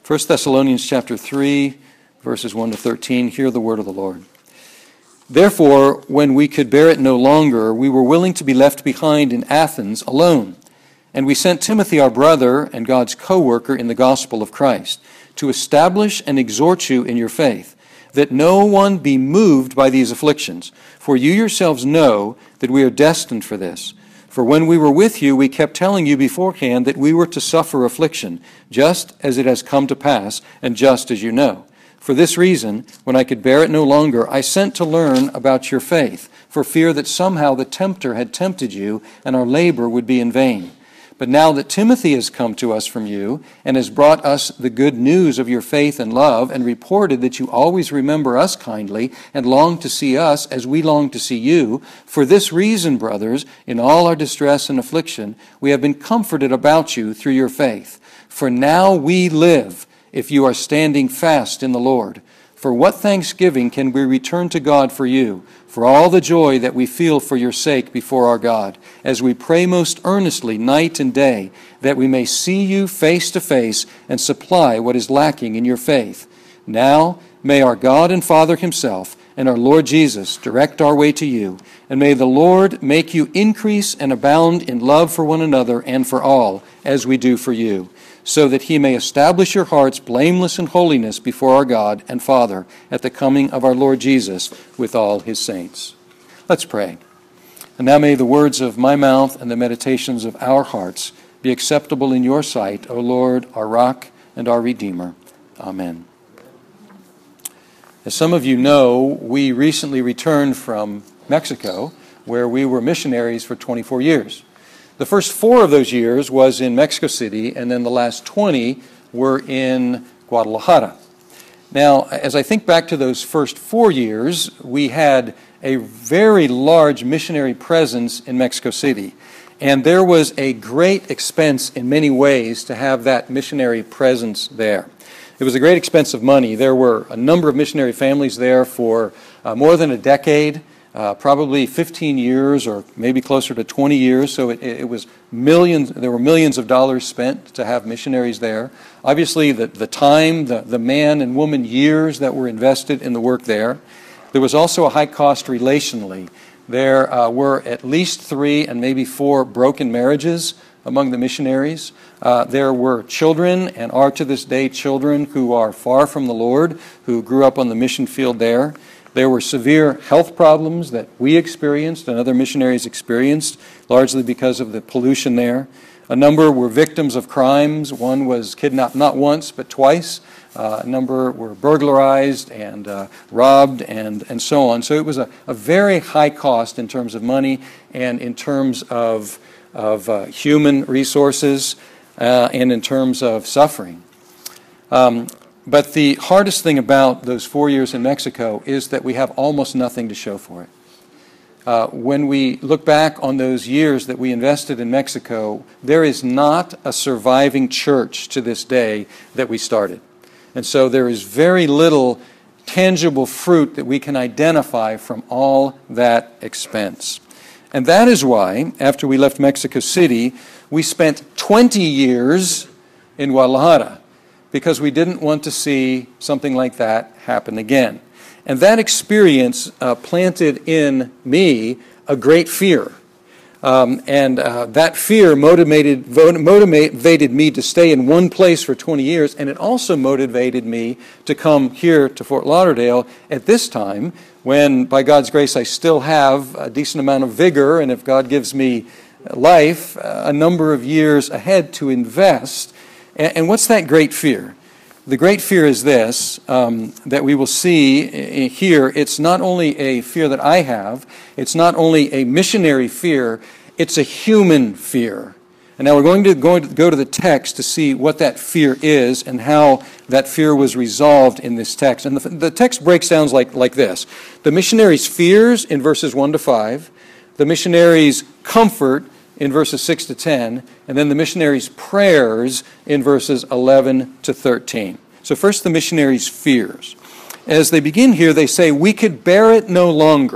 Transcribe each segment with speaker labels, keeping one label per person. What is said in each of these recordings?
Speaker 1: 1 Thessalonians chapter 3, verses 1 to 13, hear the word of the Lord. Therefore, when we could bear it no longer, we were willing to be left behind in Athens alone. And we sent Timothy, our brother and God's co-worker in the gospel of Christ, to establish and exhort you in your faith, that no one be moved by these afflictions. For you yourselves know that we are destined for this. For when we were with you, we kept telling you beforehand that we were to suffer affliction, just as it has come to pass, and just as you know. For this reason, when I could bear it no longer, I sent to learn about your faith, for fear that somehow the tempter had tempted you, and our labor would be in vain. But now that Timothy has come to us from you, and has brought us the good news of your faith and love, and reported that you always remember us kindly, and long to see us as we long to see you, for this reason, brothers, in all our distress and affliction, we have been comforted about you through your faith. For now we live, if you are standing fast in the Lord. For what thanksgiving can we return to God for you, for all the joy that we feel for your sake before our God, as we pray most earnestly night and day, that we may see you face to face and supply what is lacking in your faith. Now may our God and Father himself and our Lord Jesus direct our way to you, and may the Lord make you increase and abound in love for one another and for all, as we do for you, so that he may establish your hearts blameless in holiness before our God and Father at the coming of our Lord Jesus with all his saints. Let's pray. And now may the words of my mouth and the meditations of our hearts be acceptable in your sight, O Lord, our rock and our Redeemer. Amen. As some of you know, we recently returned from Mexico, where we were missionaries for 24 years. The first 4 of those years was in Mexico City, and then the last 20 were in Guadalajara. Now, as I think back to those first 4 years, we had a very large missionary presence in Mexico City. And there was a great expense in many ways to have that missionary presence there. It was a great expense of money. There were a number of missionary families there for more than a decade. Probably 15 years or maybe closer to 20 years. So it was millions. There were millions of dollars spent to have missionaries there. Obviously, the time, the man and woman years that were invested in the work there. There was also a high cost relationally. There were at least 3 and maybe 4 broken marriages among the missionaries. There were children, and are to this day children, who are far from the Lord, who grew up on the mission field there. There were severe health problems that we experienced and other missionaries experienced, largely because of the pollution there. A number were victims of crimes. One was kidnapped not once, but twice. A number were burglarized and robbed and so on. So it was a very high cost in terms of money and in terms of human resources and in terms of suffering. But the hardest thing about those 4 years in Mexico is that we have almost nothing to show for it. When we look back on those years that we invested in Mexico, there is not a surviving church to this day that we started. And so there is very little tangible fruit that we can identify from all that expense. And that is why, after we left Mexico City, we spent 20 years in Guadalajara, because we didn't want to see something like that happen again. And that experience planted in me a great fear. That fear motivated me to stay in one place for 20 years, and it also motivated me to come here to Fort Lauderdale at this time, when, by God's grace, I still have a decent amount of vigor, and if God gives me life, a number of years ahead to invest. And what's that great fear? The great fear is this, that we will see here. It's not only a fear that I have, it's not only a missionary fear, it's a human fear. And now we're going to go to the text to see what that fear is and how that fear was resolved in this text. And the text breaks down like this. The missionaries' fears in verses 1 to 5, the missionaries' comfort in verses 6 to 10, and then the missionaries' prayers in verses 11 to 13. So first, the missionaries' fears. As they begin here, they say, we could bear it no longer.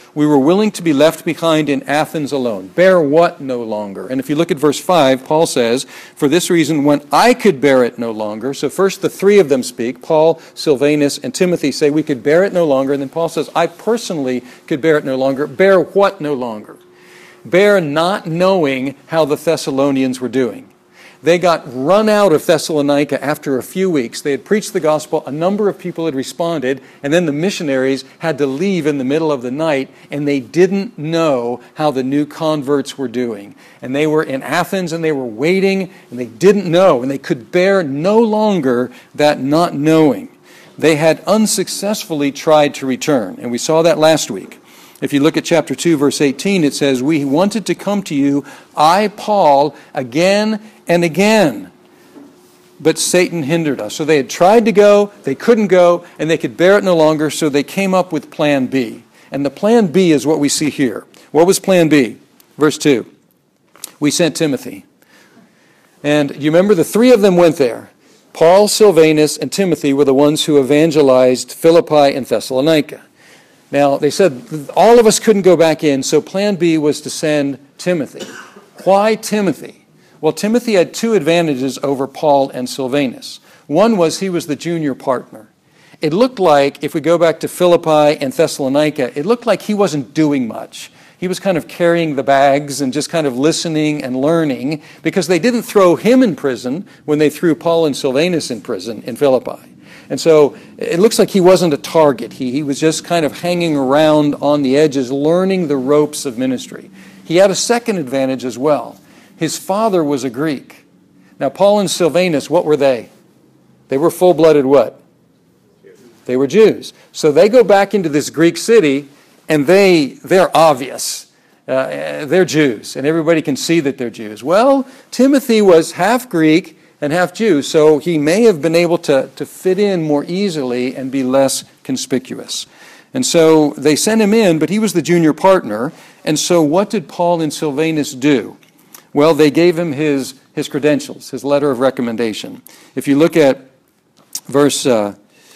Speaker 1: we were willing to be left behind in Athens alone. Bear what no longer? And if you look at verse 5, Paul says, for this reason, when I could bear it no longer. So first the three of them speak. Paul, Silvanus, and Timothy say we could bear it no longer. And then Paul says, I personally could bear it no longer. Bear what no longer? Bear not knowing how the Thessalonians were doing. They got run out of Thessalonica after a few weeks. They had preached the gospel. A number of people had responded, and then the missionaries had to leave in the middle of the night, and they didn't know how the new converts were doing. And they were in Athens, and they were waiting, and they didn't know, and they could bear no longer that not knowing. They had unsuccessfully tried to return, and we saw that last week. If you look at chapter 2, verse 18, it says, we wanted to come to you, I, Paul, again and again, but Satan hindered us. So they had tried to go, they couldn't go, and they could bear it no longer, so they came up with plan B. And the plan B is what we see here. What was plan B? Verse 2. We sent Timothy. And you remember the three of them went there. Paul, Silvanus, and Timothy were the ones who evangelized Philippi and Thessalonica. Now, they said all of us couldn't go back in, so plan B was to send Timothy. Why Timothy? Well, Timothy had two advantages over Paul and Silvanus. One was he was the junior partner. It looked like, if we go back to Philippi and Thessalonica, it looked like he wasn't doing much. He was kind of carrying the bags and just kind of listening and learning, because they didn't throw him in prison when they threw Paul and Silvanus in prison in Philippi. And so it looks like he wasn't a target. He was just kind of hanging around on the edges, learning the ropes of ministry. He had a second advantage as well. His father was a Greek. Now, Paul and Silvanus, what were they? They were full-blooded what? They were Jews. So they go back into this Greek city, and they're obvious. They're Jews, and everybody can see that they're Jews. Well, Timothy was half Greek and half Jew, so he may have been able to fit in more easily and be less conspicuous. And so they sent him in, but he was the junior partner. And so what did Paul and Silvanus do? Well, they gave him his credentials, his letter of recommendation. If you look at verse 2,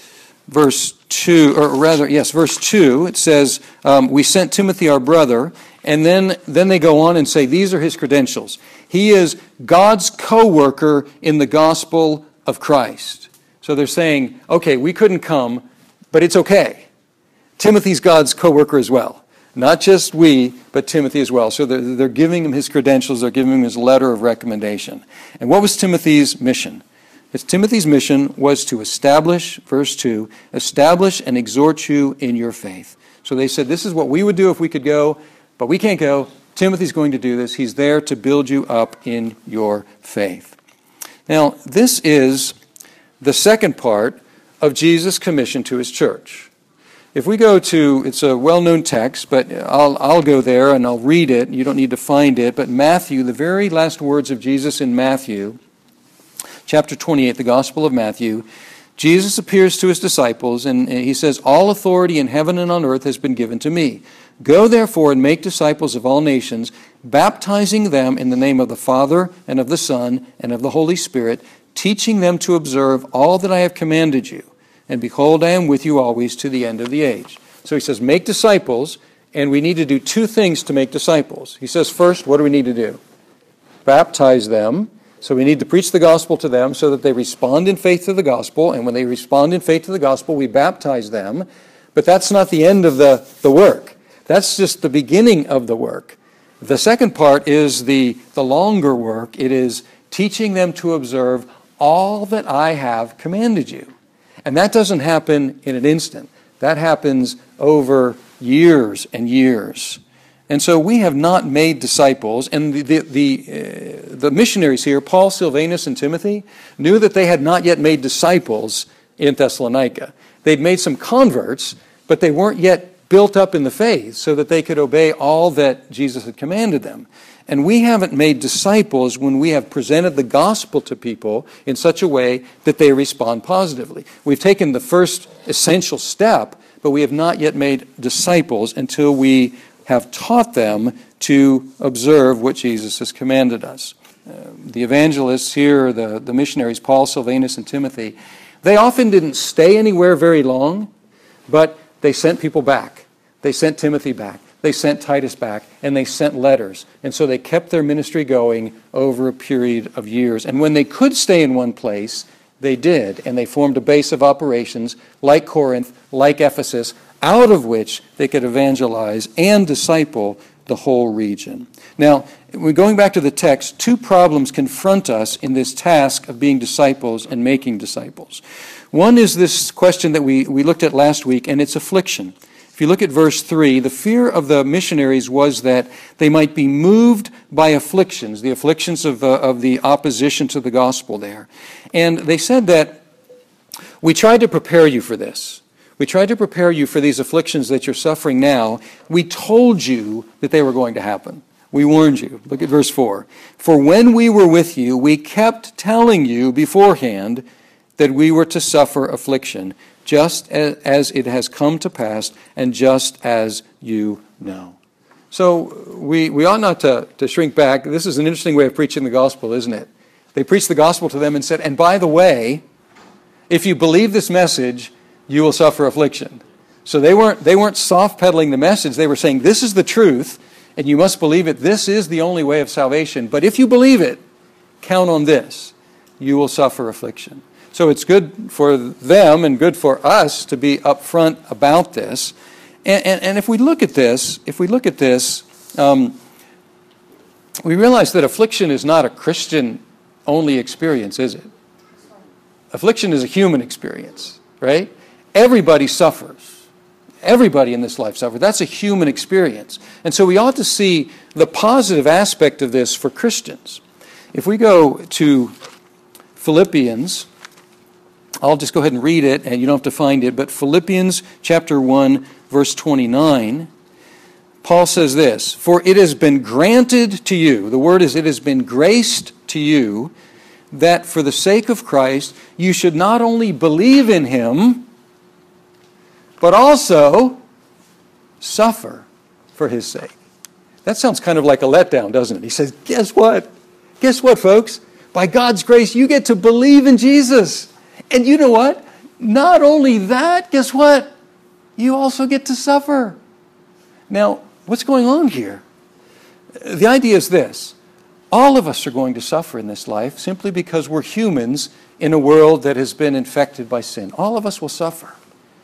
Speaker 1: it says, we sent Timothy our brother, and then they go on and say, these are his credentials. He is God's co-worker in the gospel of Christ. So they're saying, okay, we couldn't come, but it's okay. Timothy's God's co-worker as well. Not just we, but Timothy as well. So they're giving him his credentials, they're giving him his letter of recommendation. And what was Timothy's mission? Timothy's mission was to establish, verse 2, establish and exhort you in your faith. So they said, this is what we would do if we could go, but we can't go. Timothy's going to do this. He's there to build you up in your faith. Now, this is the second part of Jesus' commission to his church. If we go to, it's a well-known text, but I'll go there and I'll read it. You don't need to find it. But Matthew, the very last words of Jesus in Matthew, chapter 28, the Gospel of Matthew, Jesus appears to his disciples and he says, all authority in heaven and on earth has been given to me. Go therefore and make disciples of all nations, baptizing them in the name of the Father and of the Son and of the Holy Spirit, teaching them to observe all that I have commanded you. And behold, I am with you always to the end of the age. So he says, make disciples, and we need to do two things to make disciples. He says, first, what do we need to do? Baptize them. So we need to preach the gospel to them so that they respond in faith to the gospel. And when they respond in faith to the gospel, we baptize them. But that's not the end of the work. That's just the beginning of the work. The second part is the longer work. It is teaching them to observe all that I have commanded you. And that doesn't happen in an instant. That happens over years and years. And so we have not made disciples, and the missionaries here, Paul, Silvanus, and Timothy, knew that they had not yet made disciples in Thessalonica. They'd made some converts, but they weren't yet built up in the faith so that they could obey all that Jesus had commanded them. And we haven't made disciples when we have presented the gospel to people in such a way that they respond positively. We've taken the first essential step, but we have not yet made disciples until we have taught them to observe what Jesus has commanded us. The evangelists here, the missionaries, Paul, Silvanus, and Timothy, they often didn't stay anywhere very long, but they sent people back. They sent Timothy back. they sent Titus back, and they sent letters. And so they kept their ministry going over a period of years. And when they could stay in one place, they did. And they formed a base of operations like Corinth, like Ephesus, out of which they could evangelize and disciple the whole region. Now, going back to the text, two problems confront us in this task of being disciples and making disciples. One is this question that we looked at last week, and it's affliction. If you look at verse 3, the fear of the missionaries was that they might be moved by afflictions, the afflictions of the opposition to the gospel there. And they said that we tried to prepare you for this. We tried to prepare you for these afflictions that you're suffering now. We told you that they were going to happen. We warned you. Look at verse 4. For when we were with you, we kept telling you beforehand that we were to suffer affliction, just as it has come to pass, and just as you know. So we ought not to shrink back. This is an interesting way of preaching the gospel, isn't it? They preached the gospel to them and said, and by the way, if you believe this message, you will suffer affliction. So they weren't soft-pedaling the message. They were saying, this is the truth, and you must believe it. This is the only way of salvation. But if you believe it, count on this. You will suffer affliction. So it's good for them and good for us to be upfront about this. And if we look at this, we realize that affliction is not a Christian-only experience, is it? Affliction is a human experience, right? Everybody suffers. Everybody in this life suffers. That's a human experience. And so we ought to see the positive aspect of this for Christians. If we go to Philippians, I'll just go ahead and read it, and you don't have to find it, but Philippians chapter 1, verse 29, Paul says this, for it has been granted to you, the word is it has been graced to you, that for the sake of Christ you should not only believe in Him, but also suffer for His sake. That sounds kind of like a letdown, doesn't it? He says, guess what? Guess what, folks? By God's grace, you get to believe in Jesus. And you know what? Not only that, guess what? You also get to suffer. Now, what's going on here? The idea is this. All of us are going to suffer in this life simply because we're humans in a world that has been infected by sin. All of us will suffer.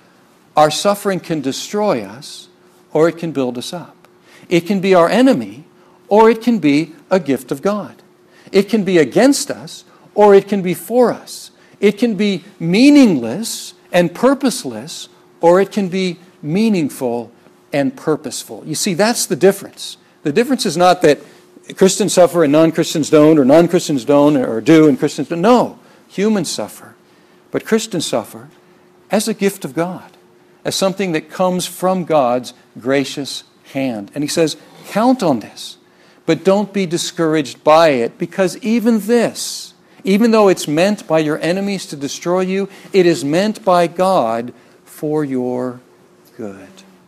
Speaker 1: Our suffering can destroy us, or it can build us up. It can be our enemy, or it can be a gift of God. It can be against us, or it can be for us. It can be meaningless and purposeless, or it can be meaningful and purposeful. You see, that's the difference. The difference is not that Christians suffer and non-Christians don't, or non-Christians don't or do and Christians don't. No, humans suffer. But Christians suffer as a gift of God, as something that comes from God's gracious hand. And he says, count on this, but don't be discouraged by it, because even this, even though it's meant by your enemies to destroy you, it is meant by God for your good.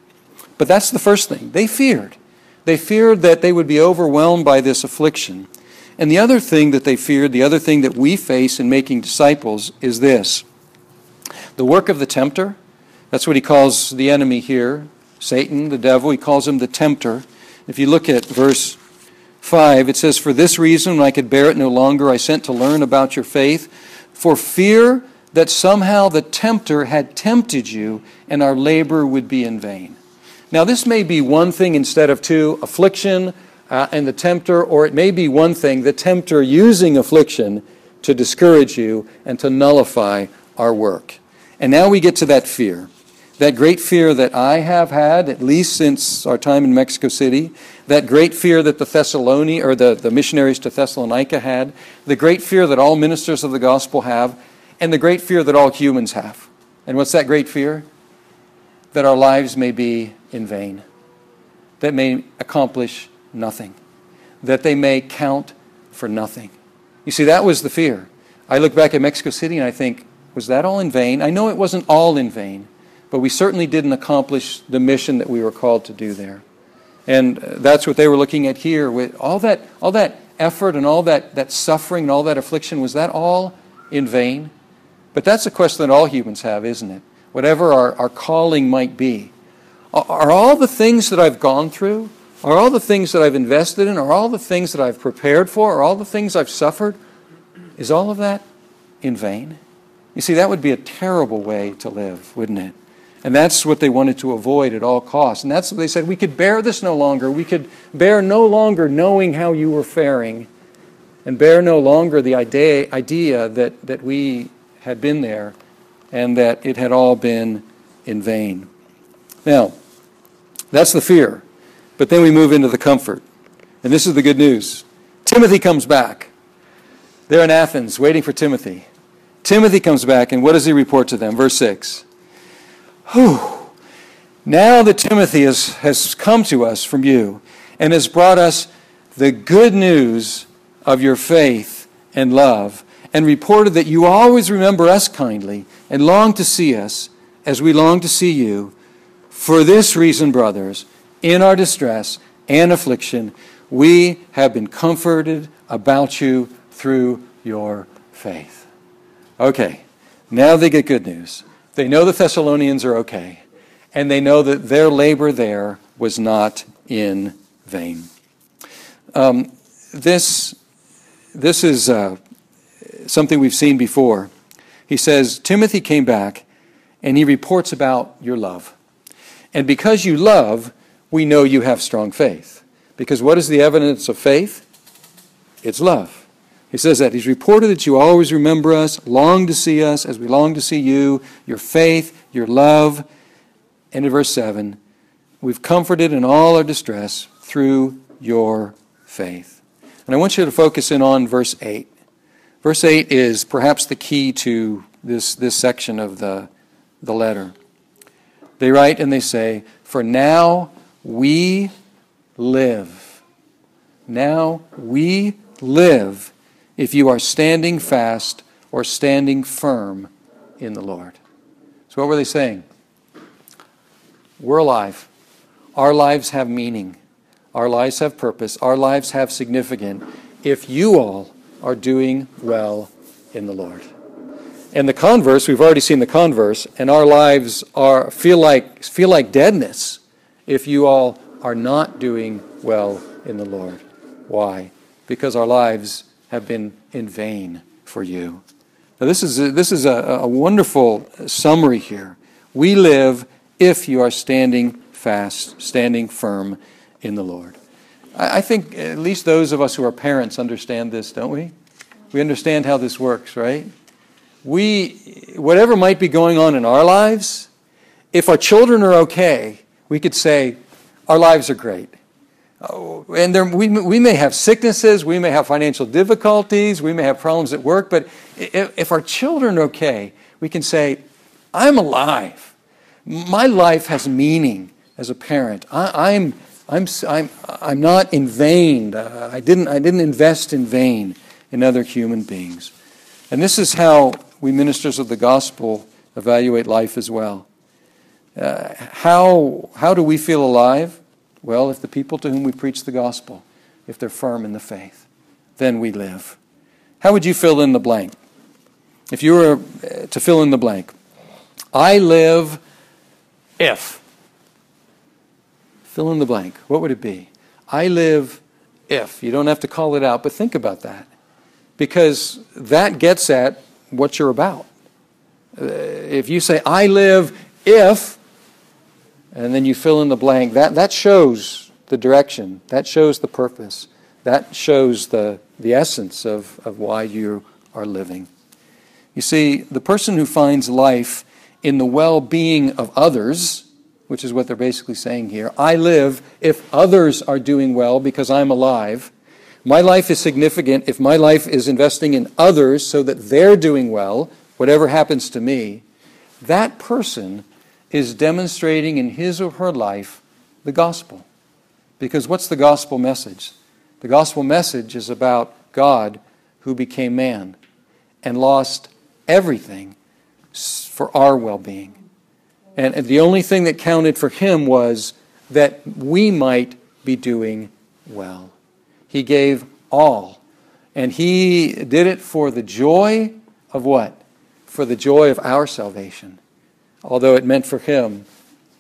Speaker 1: But that's the first thing. They feared. They feared that they would be overwhelmed by this affliction. And the other thing that they feared, the other thing that we face in making disciples is this. The work of the tempter, that's what he calls the enemy here, Satan, the devil, he calls him the tempter. If you look at verse 5, it says, for this reason, when I could bear it no longer, I sent to learn about your faith, for fear that somehow the tempter had tempted you and our labor would be in vain. Now, this may be one thing instead of two, affliction and the tempter, or it may be one thing, the tempter using affliction to discourage you and to nullify our work. And now we get to that fear. That great fear that I have had, at least since our time in Mexico City, that great fear that the missionaries to Thessalonica had, the great fear that all ministers of the gospel have, and the great fear that all humans have. And what's that great fear? That our lives may be in vain, that may accomplish nothing, that they may count for nothing. You see, that was the fear. I look back at Mexico City and I think, was that all in vain? I know it wasn't all in vain, but we certainly didn't accomplish the mission that we were called to do there. And that's what they were looking at here. With all that effort and all that suffering and all that affliction, was that all in vain? But that's a question that all humans have, isn't it? Whatever our calling might be, Are all the things that I've gone through, are all the things that I've invested in, are all the things that I've prepared for, are all the things I've suffered, is all of that in vain? You see, that would be a terrible way to live, wouldn't it? And that's what they wanted to avoid at all costs. And that's what they said, we could bear this no longer. We could bear no longer knowing how you were faring, and bear no longer the idea that we had been there and that it had all been in vain. Now, that's the fear. But then we move into the comfort. And this is the good news. Timothy comes back. They're in Athens waiting for Timothy. Timothy comes back, and what does he report to them? Verse 6. Now that Timothy has come to us from you and has brought us the good news of your faith and love, and reported that you always remember us kindly and long to see us as we long to see you. For this reason, brothers, in our distress and affliction, we have been comforted about you through your faith. Okay, now they get good news. They know the Thessalonians are okay, and they know that their labor there was not in vain. This is something we've seen before. He says, Timothy came back, and he reports about your love. And because you love, we know you have strong faith. Because what is the evidence of faith? It's love. He says that. He's reported that you always remember us, long to see us as we long to see you, your faith, your love. And in verse 7, we've comforted in all our distress through your faith. And I want you to focus in on verse 8. Verse 8 is perhaps the key to this section of the letter. They write and they say, for now we live. Now we live if you are standing fast or standing firm in the Lord. So what were they saying? We're alive. Our lives have meaning. Our lives have purpose. Our lives have significance if you all are doing well in the Lord. And the converse, we've already seen the converse, and our lives feel like deadness if you all are not doing well in the Lord. Why? Because our lives have been in vain for you. Now this is a wonderful summary here. We live if you are standing fast, standing firm in the Lord. I think at least those of us who are parents understand this, don't we? We understand how this works, right? Whatever might be going on in our lives, if our children are okay, we could say, our lives are great. And we may have sicknesses, we may have financial difficulties, we may have problems at work, but if our children are okay, we can say, I'm alive. My life has meaning as a parent. I'm not in vain. I didn't invest in vain in other human beings. And this is how we ministers of the gospel evaluate life as well. How do we feel alive? Well, if the people to whom we preach the gospel, if they're firm in the faith, then we live. How would you fill in the blank? If you were to fill in the blank, I live if. Fill in the blank. What would it be? I live if. You don't have to call it out, but think about that. Because that gets at what you're about. If you say, I live if, and then you fill in the blank, that shows the direction. That shows the purpose. That shows the essence of why you are living. You see, the person who finds life in the well-being of others, which is what they're basically saying here, I live if others are doing well because I'm alive. My life is significant if my life is investing in others so that they're doing well, whatever happens to me. That person is demonstrating in his or her life the gospel. Because what's the gospel message? The gospel message is about God who became man and lost everything for our well-being. And the only thing that counted for him was that we might be doing well. He gave all. And he did it for the joy of what? For the joy of our salvation. Although it meant for him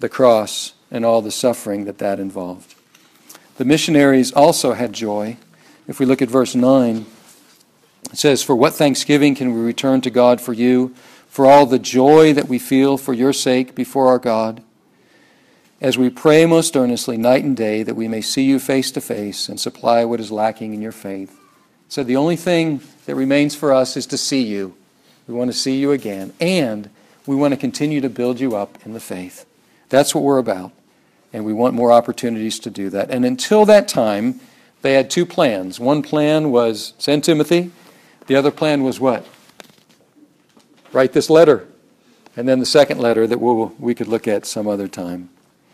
Speaker 1: the cross and all the suffering that involved. The missionaries also had joy. If we look at verse 9, it says, "For what thanksgiving can we return to God for you, for all the joy that we feel for your sake before our God, as we pray most earnestly night and day that we may see you face to face and supply what is lacking in your faith." So the only thing that remains for us is to see you. We want to see you again, and we want to continue to build you up in the faith. That's what we're about, and we want more opportunities to do that. And until that time, they had two plans. One plan was send Timothy. The other plan was what? Write this letter. And then the second letter that we could look at some other time.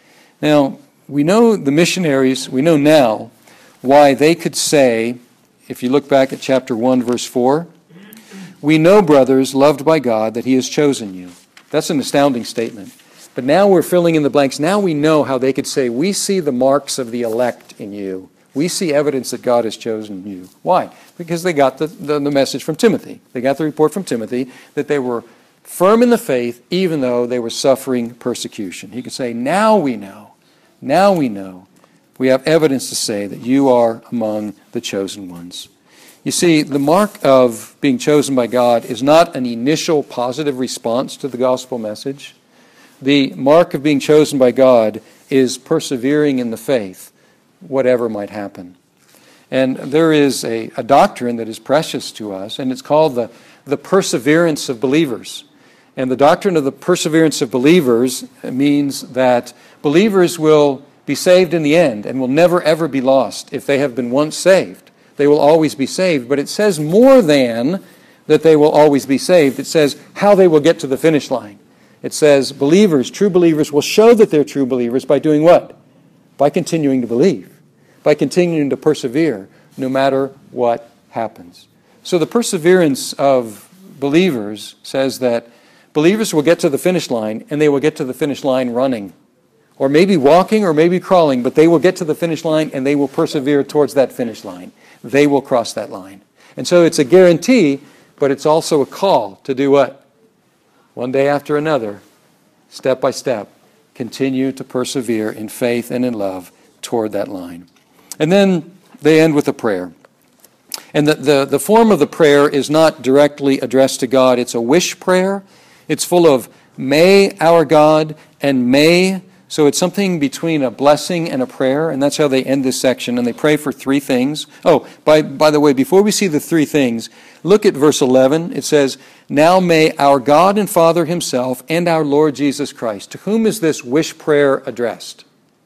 Speaker 1: Now, we know the missionaries, we know now why they could say, if you look back at chapter 1, verse 4, "We know, brothers, loved by God, that He has chosen you." That's an astounding statement. But now we're filling in the blanks. Now we know how they could say, "We see the marks of the elect in you. We see evidence that God has chosen you." Why? Because they got the message from Timothy. They got the report from Timothy that they were firm in the faith even though they were suffering persecution. He could say, "Now we know. Now we know. We have evidence to say that you are among the chosen ones." You see, the mark of being chosen by God is not an initial positive response to the gospel message. The mark of being chosen by God is persevering in the faith, whatever might happen. And there is a doctrine that is precious to us, and it's called the perseverance of believers. And the doctrine of the perseverance of believers means that believers will be saved in the end and will never ever be lost. If they have been once saved, they will always be saved. But it says more than that they will always be saved. It says how they will get to the finish line. It says believers, true believers, will show that they're true believers by doing what? By continuing to believe, by continuing to persevere no matter what happens. So the perseverance of believers says that believers will get to the finish line, and they will get to the finish line running, or maybe walking, or maybe crawling, but they will get to the finish line and they will persevere towards that finish line. They will cross that line. And so it's a guarantee, but it's also a call to do what? One day after another, step by step, continue to persevere in faith and in love toward that line. And then they end with a prayer. And the form of the prayer is not directly addressed to God. It's a wish prayer. It's full of "may our God" and "may." So it's something between a blessing and a prayer, and that's how they end this section. And they pray for three things. Oh, by the way, before we see the three things, look at verse 11. It says, "Now may our God and Father Himself and our Lord Jesus Christ." To whom is this wish prayer addressed?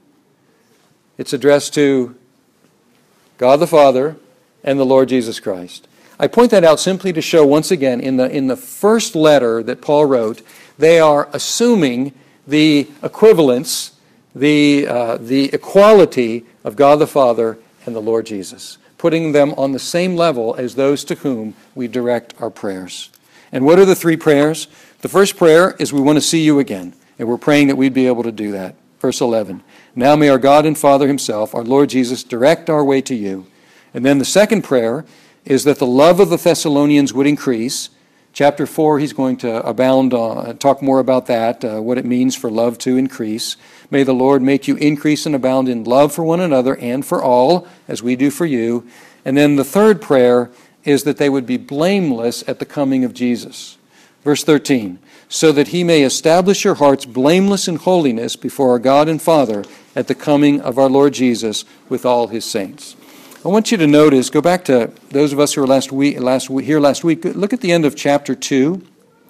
Speaker 1: It's addressed to God the Father and the Lord Jesus Christ. I point that out simply to show once again in the first letter that Paul wrote, they are assuming the equivalence, the equality of God the Father and the Lord Jesus, putting them on the same level as those to whom we direct our prayers. And what are the three prayers? The first prayer is we want to see you again, and we're praying that we'd be able to do that. Verse 11, "Now may our God and Father Himself, our Lord Jesus, direct our way to you." And then the second prayer is that the love of the Thessalonians would increase. Chapter 4, he's going to talk more about that, what it means for love to increase. "May the Lord make you increase and abound in love for one another and for all, as we do for you." And then the third prayer is that they would be blameless at the coming of Jesus. Verse 13, "So that He may establish your hearts blameless in holiness before our God and Father at the coming of our Lord Jesus with all His saints." I want you to notice, go back to those of us who were here last week, look at the end of chapter 2.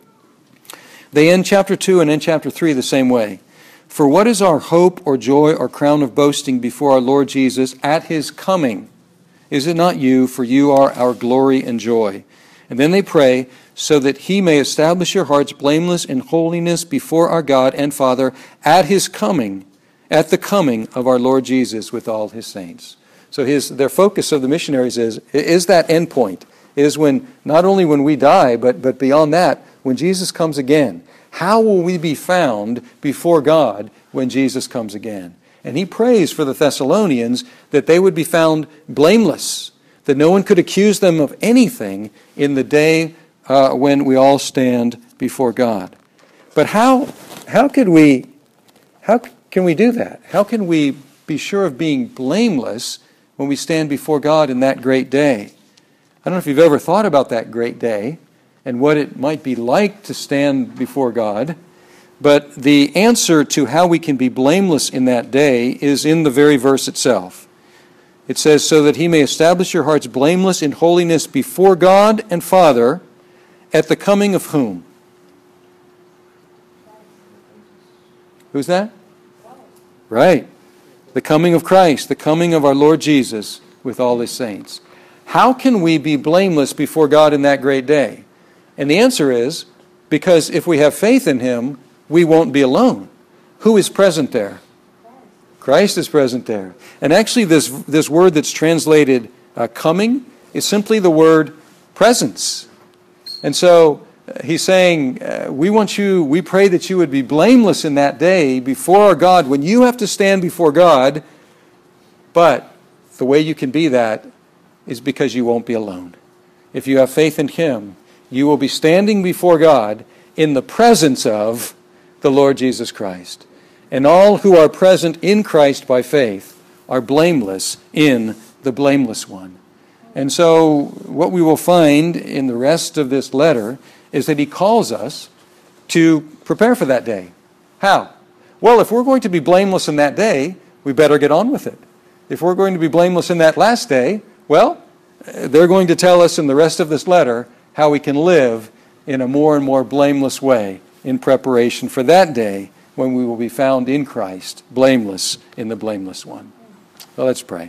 Speaker 1: They end chapter 2 and end chapter 3 the same way. "For what is our hope or joy or crown of boasting before our Lord Jesus at His coming? Is it not you? For you are our glory and joy." And then they pray, "So that He may establish your hearts blameless in holiness before our God and Father at His coming, at the coming of our Lord Jesus with all His saints." So their focus of the missionaries is that end point, is when not only when we die, but beyond that, when Jesus comes again. How will we be found before God when Jesus comes again? And he prays for the Thessalonians that they would be found blameless, that no one could accuse them of anything in the day when we all stand before God. But how could we How can we do that? How can we be sure of being blameless when we stand before God in that great day? I don't know if you've ever thought about that great day and what it might be like to stand before God, but the answer to how we can be blameless in that day is in the very verse itself. It says, so that he may establish your hearts blameless in holiness before God and Father at the coming of whom? Who's that? Right. The coming of Christ, the coming of our Lord Jesus with all his saints. How can we be blameless before God in that great day? And the answer is, because if we have faith in him, we won't be alone. Who is present there? Christ is present there. And actually this word that's translated coming is simply the word presence. And so he's saying, we pray that you would be blameless in that day before our God when you have to stand before God. But the way you can be that is because you won't be alone. If you have faith in him, you will be standing before God in the presence of the Lord Jesus Christ. And all who are present in Christ by faith are blameless in the blameless one. And so what we will find in the rest of this letter is that he calls us to prepare for that day. How? Well, if we're going to be blameless in that day, we better get on with it. If we're going to be blameless in that last day, well, they're going to tell us in the rest of this letter how we can live in a more and more blameless way in preparation for that day when we will be found in Christ, blameless in the blameless one. Well, let's pray.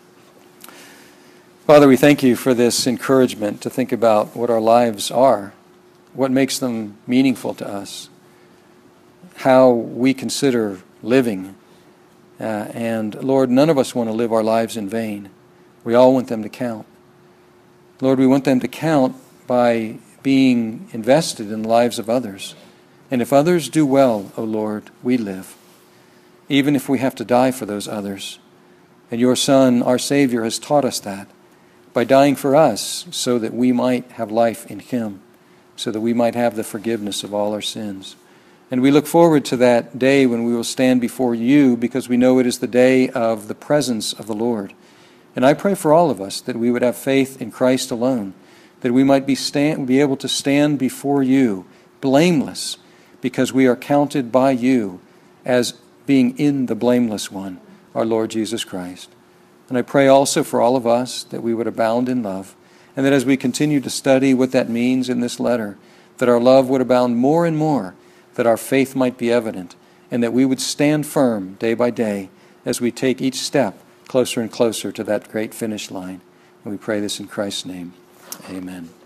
Speaker 1: Father, we thank you for this encouragement to think about what our lives are, what makes them meaningful to us, how we consider living. And Lord, none of us want to live our lives in vain. We all want them to count. Lord, we want them to count by being invested in the lives of others. And if others do well, O Lord, we live, even if we have to die for those others. And your Son, our Savior, has taught us that by dying for us so that we might have life in him, so that we might have the forgiveness of all our sins. And we look forward to that day when we will stand before you because we know it is the day of the presence of the Lord. And I pray for all of us that we would have faith in Christ alone, that we might be able to stand before you blameless, because we are counted by you as being in the blameless one, our Lord Jesus Christ. And I pray also for all of us that we would abound in love, and that as we continue to study what that means in this letter, that our love would abound more and more, that our faith might be evident, and that we would stand firm day by day as we take each step closer and closer to that great finish line. And we pray this in Christ's name. Amen.